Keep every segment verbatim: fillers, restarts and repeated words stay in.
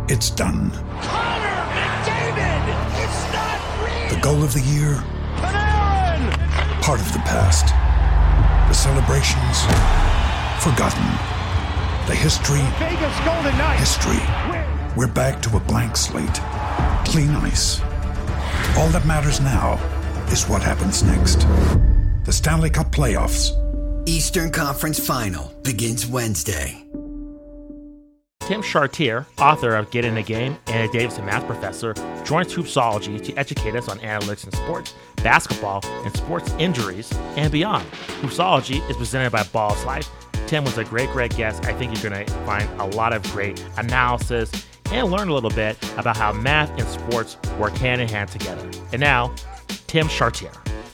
It's done. Connor McDavid! It's not real! The goal of the year? Panarin! Part of the past. The celebrations? Forgotten. The history? Vegas Golden Knights! History. We're back to a blank slate. Clean ice. All that matters now is what happens next. The Stanley Cup playoffs. Eastern Conference Final begins Wednesday. Tim Chartier, author of Get in the Game and a Davidson math professor, joins Hoopsology to educate us on analytics in sports, basketball, and sports injuries, and beyond. Hoopsology is presented by Balls Life. Tim was a great, great guest. I think you're going to find a lot of great analysis and learn a little bit about how math and sports work hand in hand together. And now, Tim Chartier.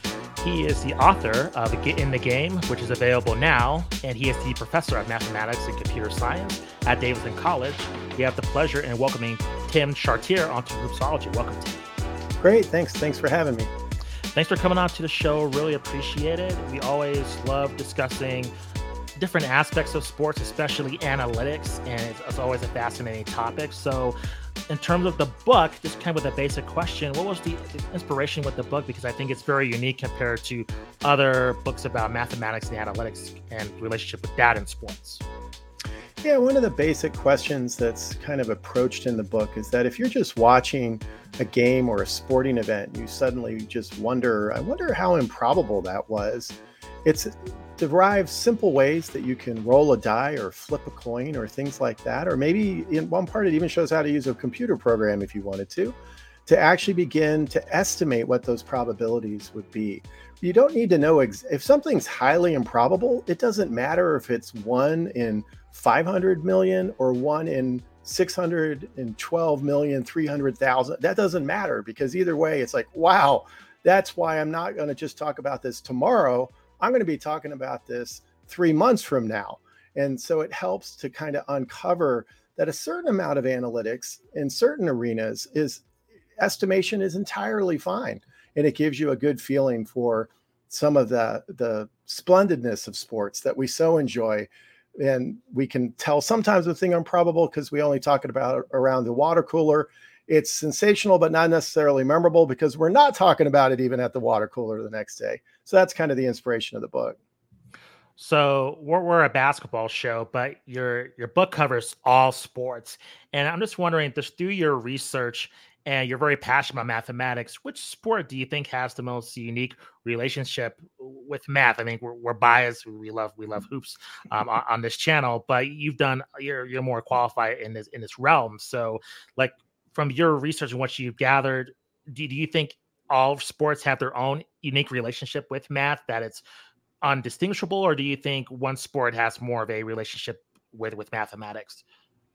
He is the author of Get in the Game, which is available now, and he is the professor of mathematics and computer science at Davidson College. We have the pleasure in welcoming Tim Chartier onto Hoopsology. Welcome, Tim. Great, thanks. Thanks for having me. Thanks for coming on to the show. Really appreciate it. We always love discussing different aspects of sports, especially analytics, and it's, it's always a fascinating topic. So in terms of the book, just kind of with a basic question, what was the inspiration with the book? Because I think it's very unique compared to other books about mathematics and analytics and relationship with data in sports. Yeah, one of the basic questions that's kind of approached in the book is that if you're just watching a game or a sporting event, you suddenly just wonder, I wonder how improbable that was. It's derives simple ways that you can roll a die or flip a coin or things like that. Or maybe in one part, it even shows how to use a computer program if you wanted to, to actually begin to estimate what those probabilities would be. You don't need to know ex- if something's highly improbable, it doesn't matter if it's one in five hundred million or one in six hundred twelve million, three hundred thousand. That doesn't matter, because either way, it's like, wow, that's why I'm not going to just talk about this tomorrow. I'm going to be talking about this three months from now. And so it helps to kind of uncover that a certain amount of analytics in certain arenas is estimation is entirely fine. And it gives you a good feeling for some of the, the splendidness of sports that we so enjoy. And we can tell sometimes the thing improbable because we only talk about it around the water cooler. It's sensational, but not necessarily memorable because we're not talking about it even at the water cooler the next day. So that's kind of the inspiration of the book. So we're, we're a basketball show, but your your book covers all sports. And I'm just wondering, just through your research, and you're very passionate about mathematics, which sport do you think has the most unique relationship with math? I mean, we're, we're biased. We love we love hoops um, on, on this channel, but you've done you're you're more qualified in this in this realm. So, like, from your research and what you've gathered, do, do you think all sports have their own unique relationship with math, that it's undistinguishable, or do you think one sport has more of a relationship with, with mathematics?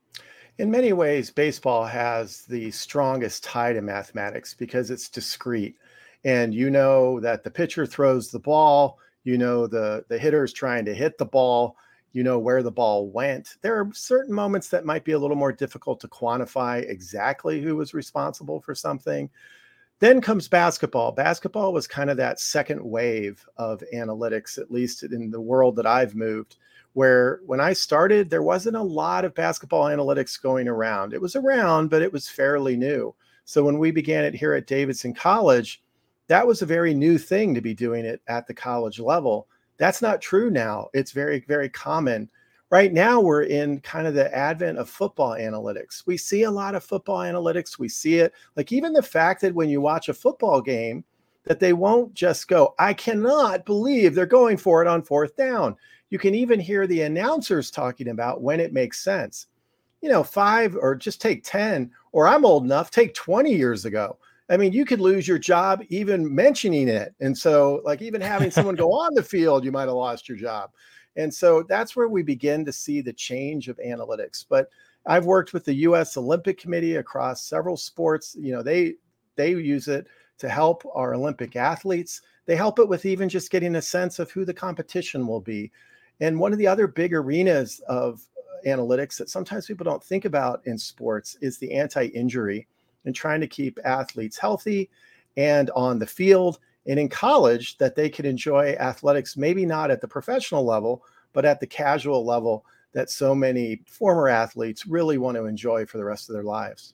In many ways, baseball has the strongest tie to mathematics because it's discrete. And you know that the pitcher throws the ball, you know the, the hitter is trying to hit the ball, you know where the ball went. There are certain moments that might be a little more difficult to quantify exactly who was responsible for something. Then comes basketball. Basketball was kind of that second wave of analytics, at least in the world that I've moved, where when I started, there wasn't a lot of basketball analytics going around. It was around, but it was fairly new. So when we began it here at Davidson College, that was a very new thing to be doing it at the college level. That's not true now. It's very, very common. Right now, we're in kind of the advent of football analytics. We see a lot of football analytics. We see it, like even the fact that when you watch a football game, that they won't just go, I cannot believe they're going for it on fourth down. You can even hear the announcers talking about when it makes sense. You know, five or just take ten, or I'm old enough, take twenty years ago. I mean, you could lose your job even mentioning it. And so like even having someone go on the field, you might have lost your job. And so that's where we begin to see the change of analytics. But I've worked with the U S Olympic Committee across several sports. You know, they they use it to help our Olympic athletes. They help it with even just getting a sense of who the competition will be. And one of the other big arenas of analytics that sometimes people don't think about in sports is the anti-injury and trying to keep athletes healthy and on the field and in college, that they can enjoy athletics, maybe not at the professional level, but at the casual level, that so many former athletes really want to enjoy for the rest of their lives.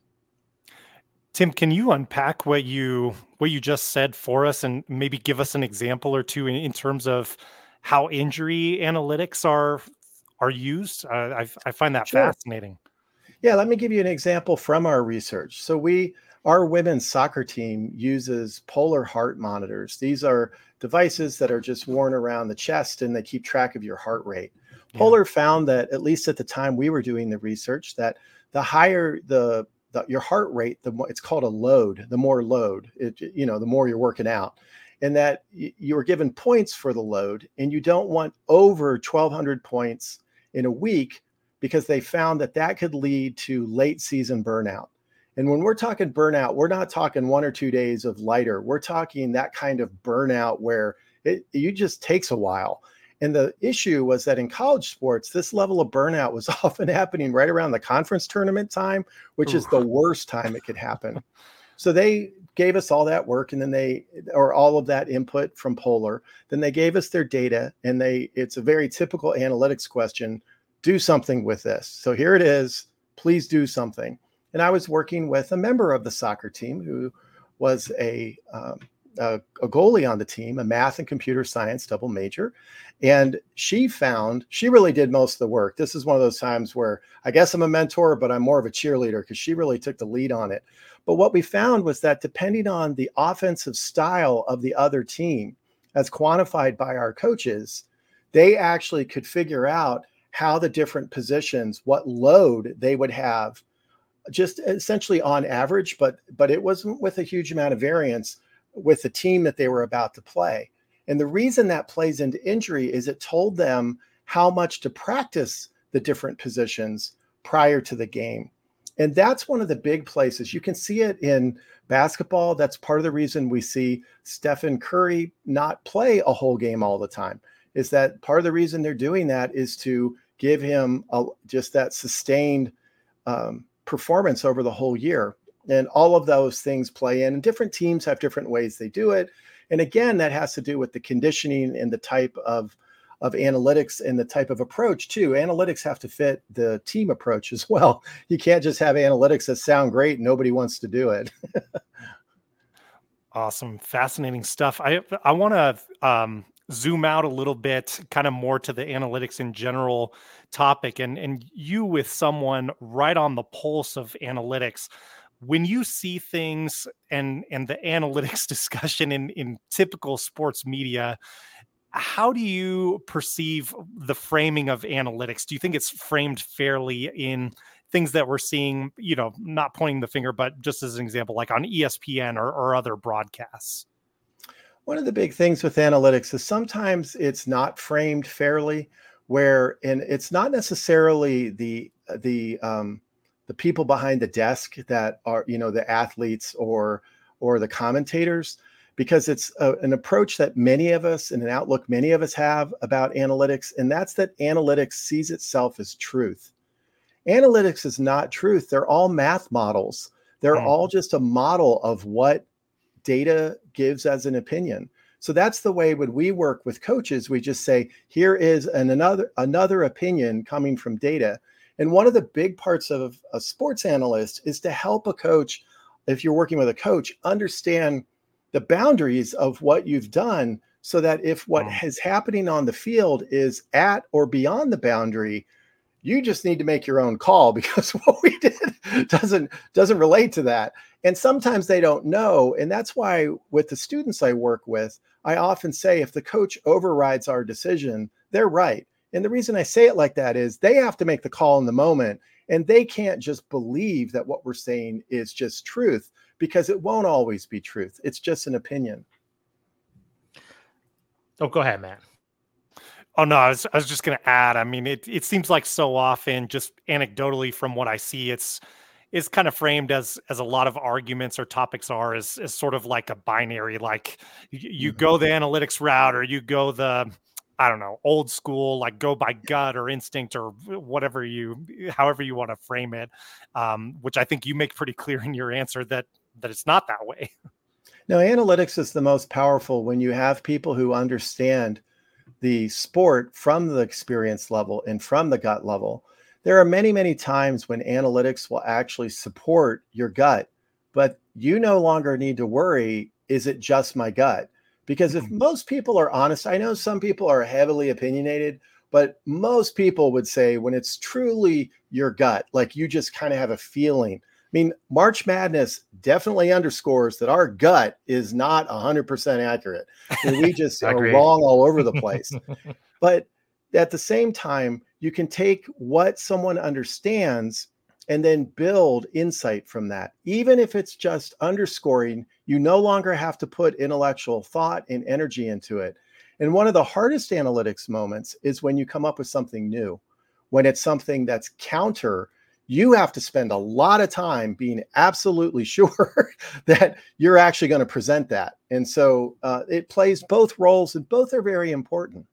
Tim, can you unpack what you what you just said for us and maybe give us an example or two in, in terms of how injury analytics are are used? Uh, I, I find that Sure. fascinating. Yeah, let me give you an example from our research. So we, our women's soccer team uses Polar heart monitors. These are devices that are just worn around the chest and they keep track of your heart rate. Yeah. Polar found that, at least at the time we were doing the research, that the higher the, the your heart rate, the more, it's called a load, the more load, it, you know, the more you're working out. And that y- you were given points for the load, and you don't want over twelve hundred points in a week, because they found that that could lead to late season burnout. And when we're talking burnout, we're not talking one or two days of lighter. We're talking that kind of burnout where it, it just takes a while. And the issue was that in college sports, this level of burnout was often happening right around the conference tournament time, which Ooh. is the worst time it could happen. So they gave us all that work, and then they, or all of that input from Polar, then they gave us their data, and they, it's a very typical analytics question: do something with this. So here it is, please do something. And I was working with a member of the soccer team who was a, um, a, a goalie on the team, a math and computer science double major. And she found, she really did most of the work. This is one of those times where I guess I'm a mentor, but I'm more of a cheerleader, because she really took the lead on it. But what we found was that depending on the offensive style of the other team, as quantified by our coaches, they actually could figure out how the different positions, what load they would have, just essentially on average, but but it wasn't with a huge amount of variance with the team that they were about to play. And the reason that plays into injury is it told them how much to practice the different positions prior to the game. And that's one of the big places. You can see it in basketball. That's part of the reason we see Stephen Curry not play a whole game all the time, is that part of the reason they're doing that is to give him a, just that sustained um, performance over the whole year. And all of those things play in, and different teams have different ways they do it. And again, that has to do with the conditioning and the type of, of analytics and the type of approach too. Analytics have to fit the team approach as well. You can't just have analytics that sound great and nobody wants to do it. Awesome. Fascinating stuff. I, I want to, um, zoom out a little bit, kind of more to the analytics in general topic, and, and you with someone right on the pulse of analytics. When you see things and, and the analytics discussion in, in typical sports media, how do you perceive the framing of analytics? Do you think it's framed fairly in things that we're seeing, you know, not pointing the finger, but just as an example, like on E S P N or, or other broadcasts? One of the big things with analytics is sometimes it's not framed fairly, where, and it's not necessarily the the um, the people behind the desk that are, you know, the athletes or or the commentators, because it's a, an approach that many of us, and an outlook many of us have about analytics, and that's that analytics sees itself as truth. Analytics is not truth. They're all math models. They're mm. all just a model of what data gives as an opinion. So that's the way when we work with coaches, we just say, here is an another another opinion coming from data. And one of the big parts of a sports analyst is to help a coach, if you're working with a coach, understand the boundaries of what you've done, so that if what mm. is happening on the field is at or beyond the boundary, you just need to make your own call, because what we did doesn't doesn't relate to that. And sometimes they don't know. And that's why with the students I work with, I often say, if the coach overrides our decision, they're right. And the reason I say it like that is they have to make the call in the moment, and they can't just believe that what we're saying is just truth, because it won't always be truth. It's just an opinion. Oh, go ahead, Matt. Oh, no, I was, I was just going to add, I mean, it, it seems like so often, just anecdotally from what I see, it's it's kind of framed as as a lot of arguments or topics are as, as sort of like a binary, like you, you mm-hmm. go the analytics route, or you go the, I don't know, old school, like go by gut or instinct or whatever you, however you want to frame it, um, which I think you make pretty clear in your answer that that it's not that way. No, analytics is the most powerful when you have people who understand the sport from the experience level and from the gut level, there are many, many times when analytics will actually support your gut, but you no longer need to worry, is it just my gut? Because if most people are honest, I know some people are heavily opinionated, but most people would say when it's truly your gut, like you just kind of have a feeling. I mean, March Madness definitely underscores that our gut is not one hundred percent accurate. I mean, we just are wrong all over the place. But at the same time, you can take what someone understands and then build insight from that. Even if it's just underscoring, you no longer have to put intellectual thought and energy into it. And one of the hardest analytics moments is when you come up with something new. When it's something that's counter, you have to spend a lot of time being absolutely sure that you're actually going to present that. And so uh, it plays both roles, and both are very important.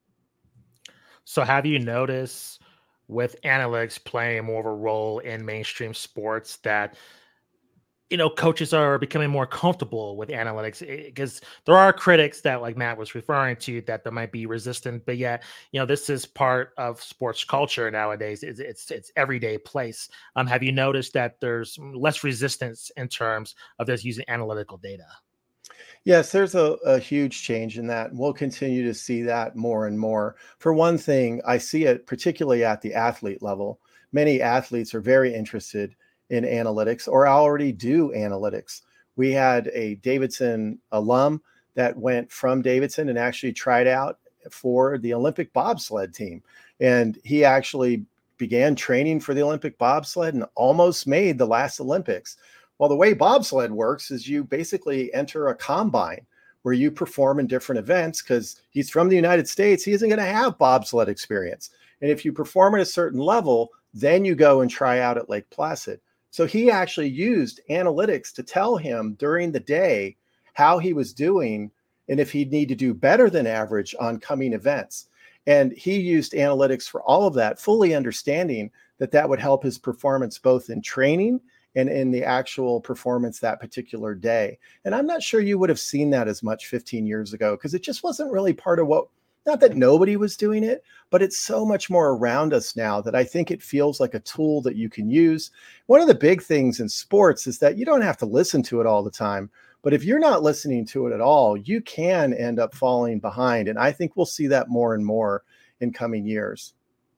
So have you noticed with analytics playing more of a role in mainstream sports that, you know, coaches are becoming more comfortable with analytics? Because there are critics that, like Matt was referring to, that there might be resistant, but yet, you know, this is part of sports culture nowadays. It's it's, it's everyday place. Um, have you noticed that there's less resistance in terms of just using analytical data? Yes, there's a, a huge change in that. And we'll continue to see that more and more. For one thing, I see it particularly at the athlete level. Many athletes are very interested in analytics or already do analytics. We had a Davidson alum that went from Davidson and actually tried out for the Olympic bobsled team. And he actually began training for the Olympic bobsled and almost made the last Olympics. Well, the way bobsled works is you basically enter a combine where you perform in different events, because he's from the United States. He isn't going to have bobsled experience. And if you perform at a certain level, then you go and try out at Lake Placid. So he actually used analytics to tell him during the day how he was doing and if he'd need to do better than average on coming events. And he used analytics for all of that, fully understanding that that would help his performance both in training and in the actual performance that particular day. And I'm not sure you would have seen that as much fifteen years ago, because it just wasn't really part of what, not that nobody was doing it, but it's so much more around us now that I think it feels like a tool that you can use. One of the big things in sports is that you don't have to listen to it all the time, but if you're not listening to it at all, you can end up falling behind. And I think we'll see that more and more in coming years.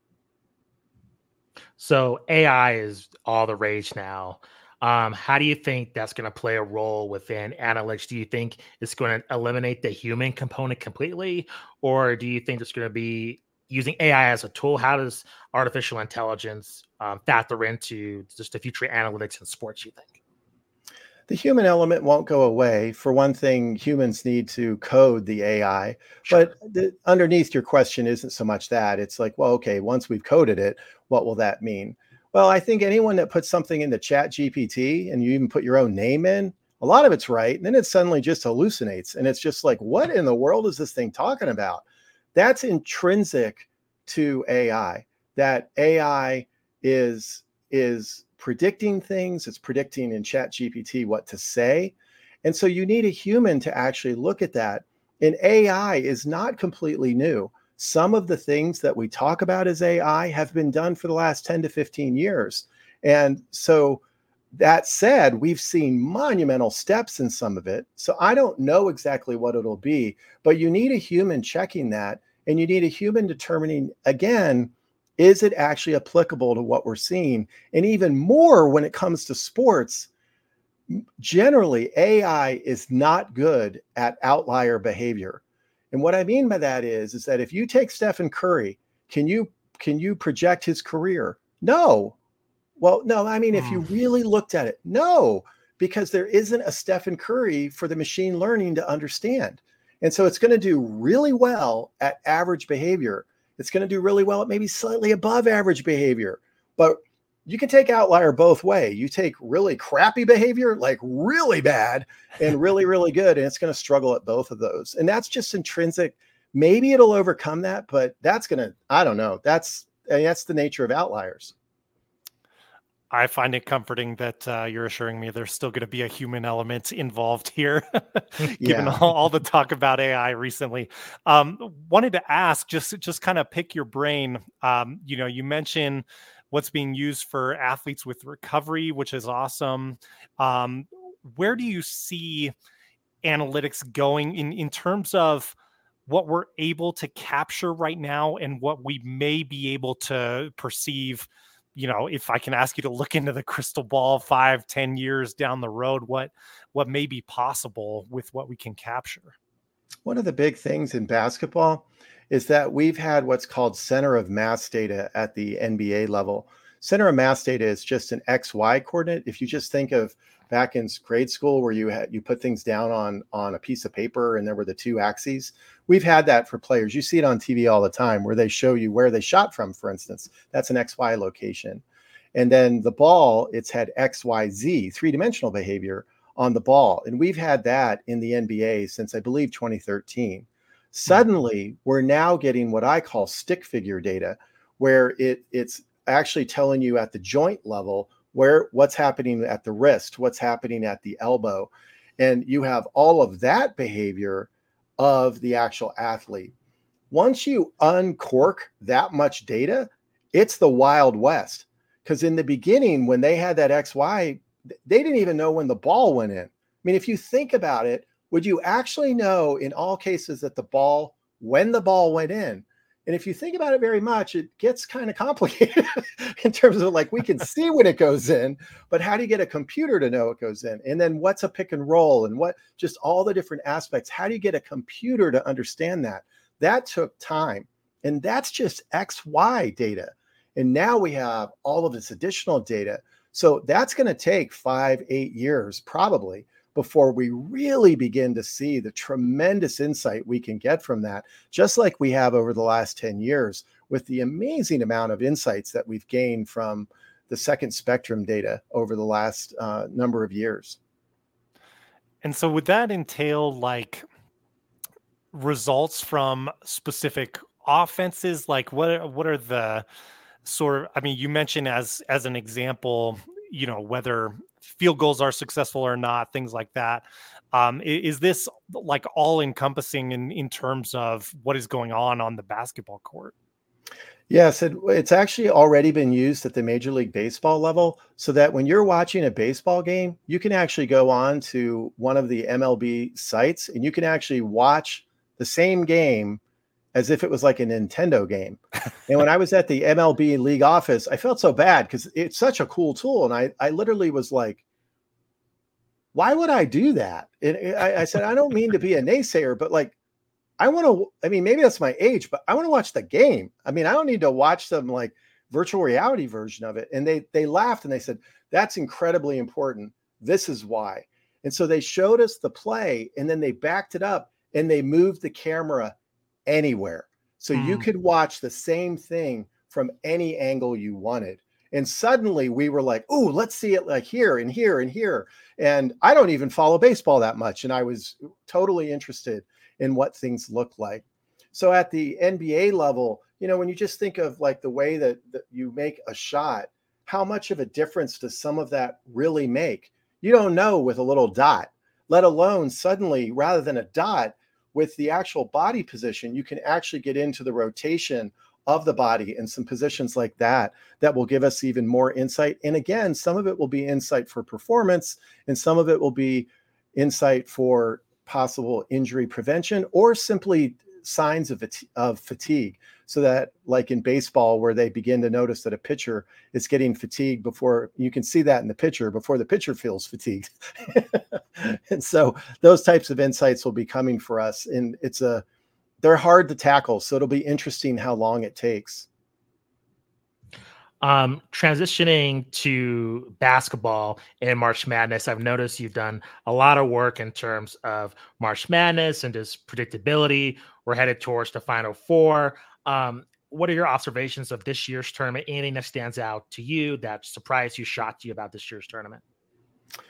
So A I is all the rage now. Um, how do you think that's going to play a role within analytics? Do you think it's going to eliminate the human component completely, or do you think it's going to be using A I as a tool? How does artificial intelligence um, factor into just the future analytics in sports, you think? The human element won't go away. For one thing, humans need to code the A I, sure. But the, underneath your question isn't so much that. It's like, well, okay, once we've coded it, what will that mean? Well, I think anyone that puts something into Chat G P T and you even put your own name in, a lot of it's right. And then it suddenly just hallucinates. And it's just like, what in the world is this thing talking about? That's intrinsic to A I, that A I is, is predicting things. It's predicting in Chat G P T what to say. And so you need a human to actually look at that. And A I is not completely new. Some of the things that we talk about as A I have been done for the last ten to fifteen years. And so that said, we've seen monumental steps in some of it. So I don't know exactly what it'll be, but you need a human checking that. And you need a human determining, again, is it actually applicable to what we're seeing? And even more when it comes to sports, generally A I is not good at outlier behavior. And what I mean by that is, is that if you take Stephen Curry, can you can you project his career? No. Well, no, I mean, if you really looked at it, no, because there isn't a Stephen Curry for the machine learning to understand. And so it's going to do really well at average behavior. It's going to do really well at maybe slightly above average behavior. But you can take outlier both ways. You take really crappy behavior, like really bad, and really, really good, and it's going to struggle at both of those. And that's just intrinsic. Maybe it'll overcome that, but that's going to, I don't know. That's, I mean, that's the nature of outliers. I find it comforting that uh, you're assuring me there's still going to be a human element involved here, given Yeah. all, all the talk about A I recently. Um, wanted to ask, just just kind of pick your brain. Um, you know, you mentioned what's being used for athletes with recovery, which is awesome. Um, where do you see analytics going in in terms of what we're able to capture right now and what we may be able to perceive? You know, if I can ask you to look into the crystal ball five, ten years down the road, what what may be possible with what we can capture? One of the big things in basketball is that we've had what's called center of mass data at the N B A level. Center of mass data is just an X Y coordinate. If you just think of back in grade school where you had you put things down on on a piece of paper and there were the two axes, we've had that for players. You see it on T V all the time where they show you where they shot from, for instance. That's an X Y location. And then the ball, it's had X Y Z, three-dimensional behavior on the ball. And we've had that in the N B A since I believe twenty thirteen. Suddenly, we're now getting what I call stick figure data, where it it's actually telling you at the joint level where what's happening at the wrist, what's happening at the elbow. And you have all of that behavior of the actual athlete. Once you uncork that much data, it's the Wild West. Because in the beginning, when they had that X Y, they didn't even know when the ball went in. I mean, if you think about it, would you actually know in all cases that the ball, when the ball went in? And if you think about it very much, it gets kind of complicated in terms of like, we can see when it goes in, but how do you get a computer to know it goes in? And then what's a pick and roll and what, just all the different aspects. How do you get a computer to understand that? That took time. And that's just X Y data. And now we have all of this additional data. So that's going to take five, eight years probably before we really begin to see the tremendous insight we can get from that, just like we have over the last ten years with the amazing amount of insights that we've gained from the second spectrum data over the last uh, number of years. And so would that entail like results from specific offenses? Like what, what are the sort of, I mean, you mentioned as, as an example, you know, whether field goals are successful or not, things like that. Um, is this like all encompassing in, in terms of what is going on on the basketball court? Yes, it, it's actually already been used at the Major League Baseball level, so that when you're watching a baseball game, you can actually go on to one of the M L B sites and you can actually watch the same game as if it was like a Nintendo game. And when I was at the M L B league office, I felt so bad because it's such a cool tool. And I, I literally was like, why would I do that? And I, I said, I don't mean to be a naysayer, but like, I want to, I mean, maybe that's my age, but I want to watch the game. I mean, I don't need to watch some like virtual reality version of it. And they, they laughed and they said, that's incredibly important. This is why. And so they showed us the play and then they backed it up and they moved the camera anywhere. So mm. you could watch the same thing from any angle you wanted. And suddenly we were like, oh, let's see it like here and here and here. And I don't even follow baseball that much. And I was totally interested in what things look like. So at the N B A level, you know, when you just think of like the way that, that you make a shot, how much of a difference does some of that really make? You don't know with a little dot, let alone suddenly, rather than a dot, with the actual body position, you can actually get into the rotation of the body and some positions like that, that will give us even more insight. And again, some of it will be insight for performance and some of it will be insight for possible injury prevention or simply signs of, of fatigue. So that like in baseball, where they begin to notice that a pitcher is getting fatigued before you can see that in the pitcher before the pitcher feels fatigued. And so those types of insights will be coming for us. And it's a, they're hard to tackle. So it'll be interesting how long it takes. Um, transitioning to basketball and March Madness, I've noticed you've done a lot of work in terms of March Madness and just predictability. We're headed towards the Final Four. Um, what are your observations of this year's tournament? Anything that stands out to you that surprised you, shocked you about this year's tournament?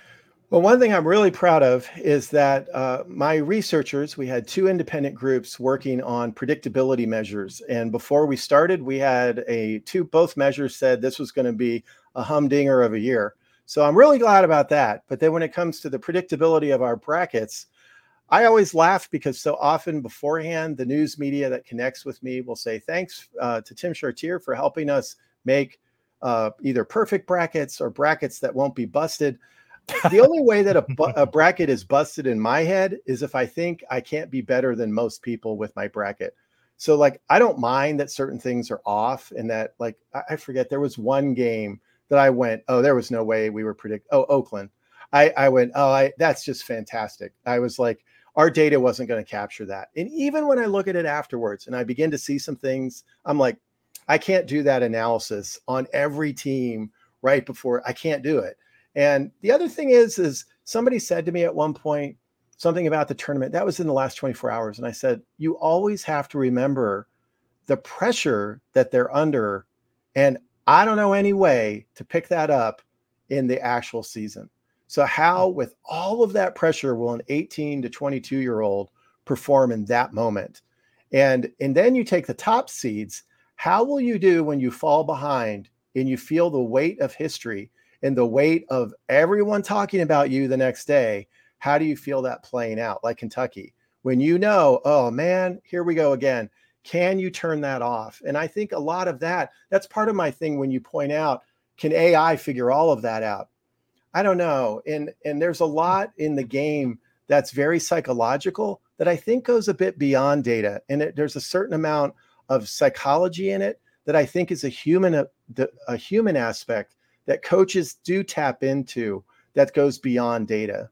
Well, one thing I'm really proud of is that uh, my researchers, we had two independent groups working on predictability measures. And before we started, we had a two, both measures said this was going to be a humdinger of a year. So I'm really glad about that. But then when it comes to the predictability of our brackets, I always laugh because so often beforehand, the news media that connects with me will say, thanks uh, to Tim Chartier for helping us make uh, either perfect brackets or brackets that won't be busted. The only way that a, bu- a bracket is busted in my head is if I think I can't be better than most people with my bracket. So like, I don't mind that certain things are off and that like, I, I forget there was one game that I went, oh, there was no way we were predict. Oh, Oakland. I, I went, oh, I, that's just fantastic. I was like, our data wasn't going to capture that. And even when I look at it afterwards and I begin to see some things, I'm like, I can't do that analysis on every team right before. I can't do it. And the other thing is, is somebody said to me at one point, something about the tournament that was in the last twenty-four hours. And I said, you always have to remember the pressure that they're under. And I don't know any way to pick that up in the actual season. So how, with all of that pressure, will an eighteen to twenty-two year old perform in that moment? And, and then you take the top seeds. How will you do when you fall behind and you feel the weight of history and the weight of everyone talking about you the next day? How do you feel that playing out? Like Kentucky, when you know, oh man, here we go again. Can you turn that off? And I think a lot of that, that's part of my thing when you point out, can A I figure all of that out? I don't know. And, and there's a lot in the game that's very psychological that I think goes a bit beyond data. And it, there's a certain amount of psychology in it that I think is a human, a, a human aspect that coaches do tap into that goes beyond data.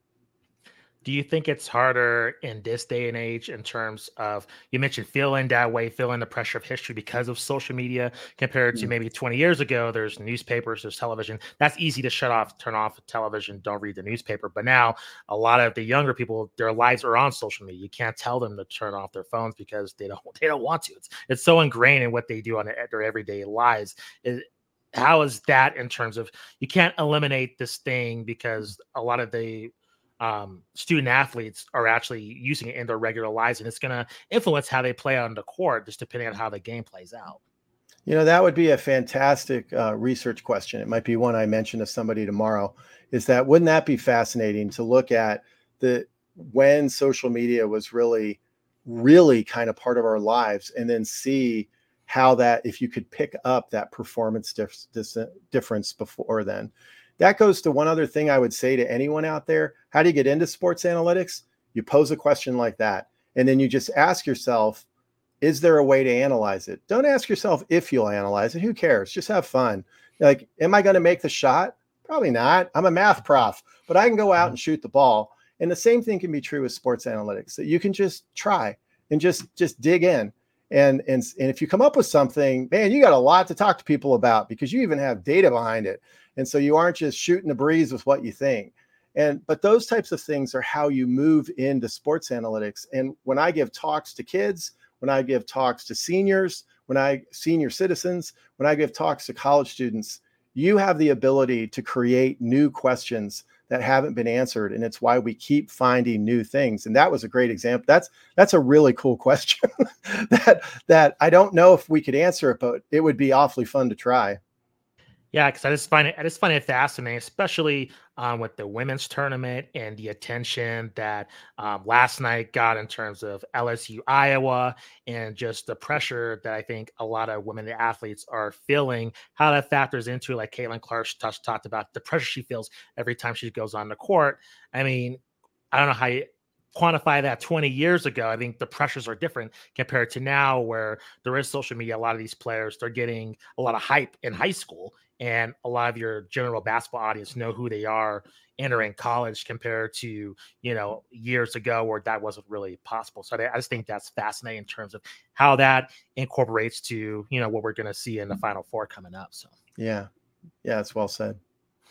Do you think it's harder in this day and age in terms of, you mentioned feeling that way, feeling the pressure of history because of social media compared to maybe twenty years ago? There's newspapers, there's television. That's easy to shut off, turn off television, don't read the newspaper. But now a lot of the younger people, their lives are on social media. You can't tell them to turn off their phones because they don't they don't want to. It's, it's so ingrained in what they do on their everyday lives. It, how is that in terms of, you can't eliminate this thing because a lot of the Um, student athletes are actually using it in their regular lives, and it's going to influence how they play on the court, just depending on how the game plays out. You know, that would be a fantastic uh, research question. It might be one I mention to somebody tomorrow, is that, wouldn't that be fascinating to look at the, when social media was really, really kind of part of our lives, and then see how that, if you could pick up that performance dif- dis- difference before then. That goes to one other thing I would say to anyone out there. How do you get into sports analytics? You pose a question like that, and then you just ask yourself, is there a way to analyze it? Don't ask yourself if you'll analyze it. Who cares? Just have fun. Like, am I going to make the shot? Probably not. I'm a math prof, but I can go out and shoot the ball. And the same thing can be true with sports analytics, that you can just try and just, just dig in. And, and, and if you come up with something, man, you got a lot to talk to people about because you even have data behind it. And so you aren't just shooting the breeze with what you think. And, but those types of things are how you move into sports analytics. And when I give talks to kids, when I give talks to seniors, when I senior citizens, when I give talks to college students, you have the ability to create new questions that haven't been answered. And it's why we keep finding new things. And that was a great example. That's, that's a really cool question that, that I don't know if we could answer it, but it would be awfully fun to try. Yeah, because I just find it, I just find it fascinating, especially um, with the women's tournament and the attention that um, last night got in terms of L S U Iowa, and just the pressure that I think a lot of women athletes are feeling. How that factors into, like Caitlin Clark touched, talked about, the pressure she feels every time she goes on the court. I mean, I don't know how you quantify that twenty years ago. I think the pressures are different compared to now, where there is social media. A lot of these players, they're getting a lot of hype in high school, and a lot of your general basketball audience know who they are entering college compared to, you know, years ago where that wasn't really possible. So I just think that's fascinating in terms of how that incorporates to, you know, what we're going to see in the Final Four coming up. So, yeah. Yeah, it's well said.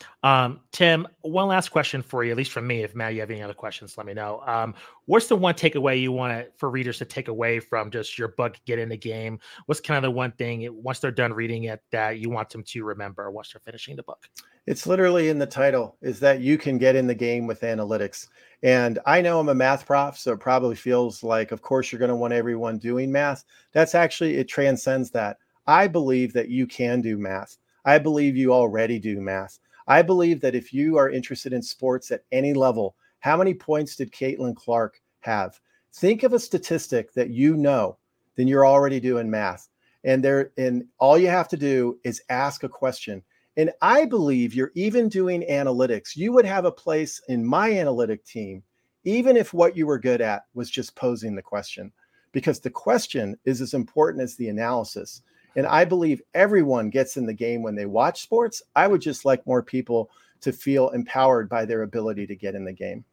Um, Tim, one last question for you, at least from me. If Matt, you have any other questions, let me know. Um, what's the one takeaway you want to, for readers to take away from just your book, Get in the Game? What's kind of the one thing once they're done reading it that you want them to remember once they're finishing the book? It's literally in the title, is that you can get in the game with analytics. And I know I'm a math prof, so it probably feels like, of course, you're going to want everyone doing math. That's actually, it transcends that. I believe that you can do math. I believe you already do math. I believe that if you are interested in sports at any level, how many points did Caitlin Clark have? Think of a statistic that you know, then you're already doing math. And there, and all you have to do is ask a question. And I believe you're even doing analytics. You would have a place in my analytic team, even if what you were good at was just posing the question, because the question is as important as the analysis. And I believe everyone gets in the game when they watch sports. I would just like more people to feel empowered by their ability to get in the game.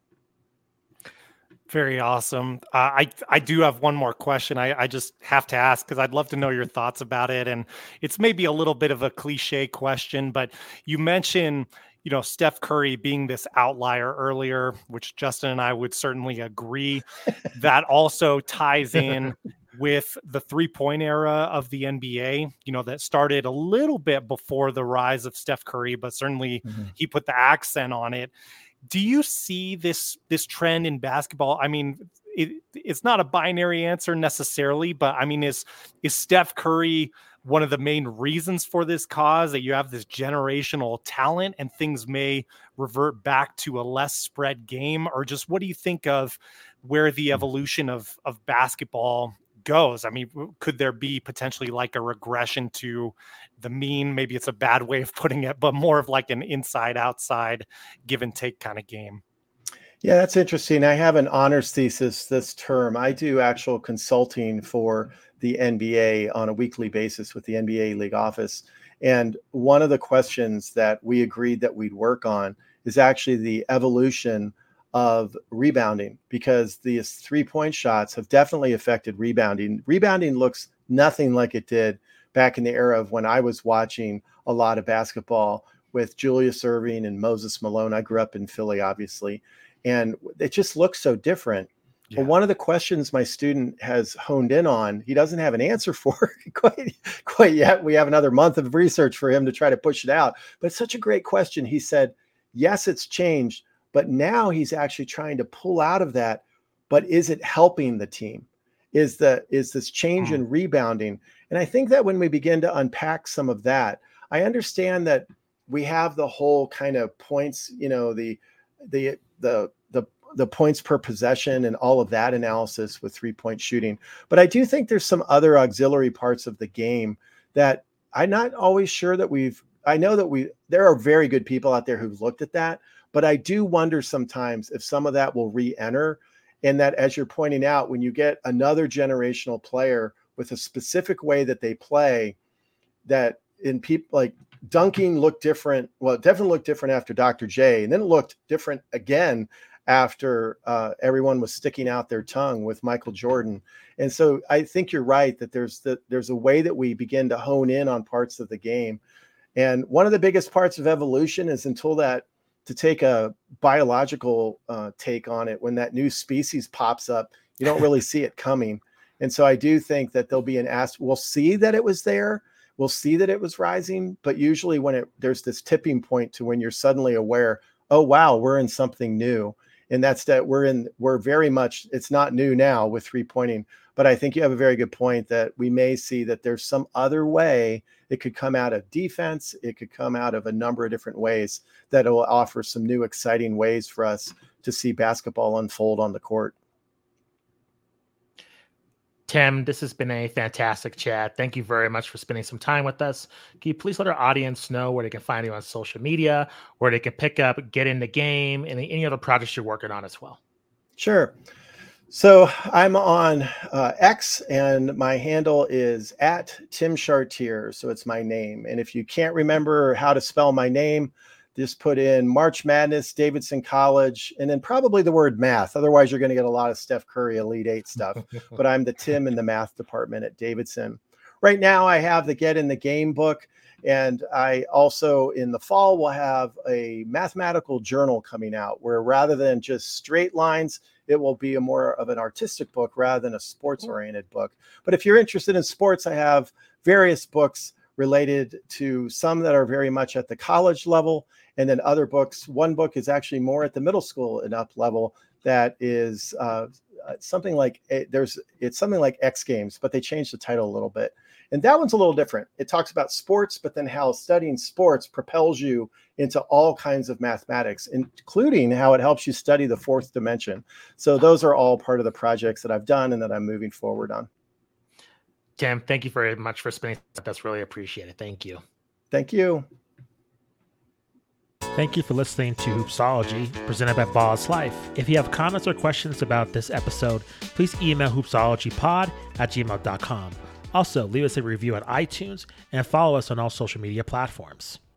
Very awesome. Uh, I I do have one more question. I, I just have to ask because I'd love to know your thoughts about it. And it's maybe a little bit of a cliche question, but you mentioned, you know, Steph Curry being this outlier earlier, which Justin and I would certainly agree. That also ties in with the three-point era of the N B A, you know, that started a little bit before the rise of Steph Curry, but certainly mm-hmm. he put the accent on it. Do you see this this trend in basketball? I mean, it, it's not a binary answer necessarily, but I mean, is is Steph Curry one of the main reasons for this cause, that you have this generational talent and things may revert back to a less spread game? Or just what do you think of where the evolution of of basketball goes? I mean, could there be potentially like a regression to the mean? Maybe it's a bad way of putting it, but more of like an inside outside give and take kind of game. Yeah, that's interesting. I have an honors thesis this term. I do actual consulting for the N B A on a weekly basis with the N B A League office. And one of the questions that we agreed that we'd work on is actually the evolution of rebounding, because these three-point shots have definitely affected rebounding. Rebounding looks nothing like it did back in the era of when I was watching a lot of basketball with Julius Erving and Moses Malone. I grew up in Philly, obviously, and it just looks so different. Yeah. But one of the questions my student has honed in on, he doesn't have an answer for quite, quite yet. We have another month of research for him to try to push it out. But it's such a great question. He said, yes, it's changed, but now he's actually trying to pull out of that. But is it helping the team? Is the is this change mm. in rebounding? And I think that when we begin to unpack some of that, I understand that we have the whole kind of points, you know, the the the the the points per possession and all of that analysis with three-point shooting. But I do think there's some other auxiliary parts of the game that I'm not always sure that we've, I know that we, there are very good people out there who've looked at that, but I do wonder sometimes if some of that will re-enter, and that, as you're pointing out, when you get another generational player with a specific way that they play, that in people like dunking looked different. Well, it definitely looked different after Doctor J, and then it looked different again after uh, everyone was sticking out their tongue with Michael Jordan. And so I think you're right that there's the, there's a way that we begin to hone in on parts of the game. And one of the biggest parts of evolution is, until that, to take a biological uh, take on it, when that new species pops up, you don't really see it coming. And so I do think that there'll be an ask. We'll see that it was there. We'll see that it was rising. But usually when it, there's this tipping point to when you're suddenly aware, oh, wow, we're in something new. And that's that we're in, we're very much, it's not new now with three pointing, but I think you have a very good point that we may see that there's some other way. It could come out of defense. It could come out of a number of different ways that will offer some new, exciting ways for us to see basketball unfold on the court. Tim, this has been a fantastic chat. Thank you very much for spending some time with us. Can you please let our audience know where they can find you on social media, where they can pick up, Get in the Game, and any other projects you're working on as well? Sure. So I'm on uh, X, and my handle is at Tim Chartier. So it's my name. And if you can't remember how to spell my name, just put in March Madness, Davidson College, and then probably the word math. Otherwise, you're going to get a lot of Steph Curry Elite Eight stuff. But I'm the Tim in the math department at Davidson. right now I have the Get in the Game book. And I also, in the fall, will have a mathematical journal coming out where rather than just straight lines, it will be a more of an artistic book rather than a sports-oriented book. But if you're interested in sports, I have various books related to some that are very much at the college level, and then other books. One book is actually more at the middle school and up level that is uh, something like, there's it's something like X Games, but they changed the title a little bit. And that one's a little different. It talks about sports, but then how studying sports propels you into all kinds of mathematics, including how it helps you study the fourth dimension. So those are all part of the projects that I've done and that I'm moving forward on. Tim, thank you very much for spending. That's really appreciated. Thank you. Thank you. Thank you for listening to Hoopsology, presented by Vols Life. If you have comments or questions about this episode, please email hoopsologypod at gmail dot com. Also, leave us a review on iTunes and follow us on all social media platforms.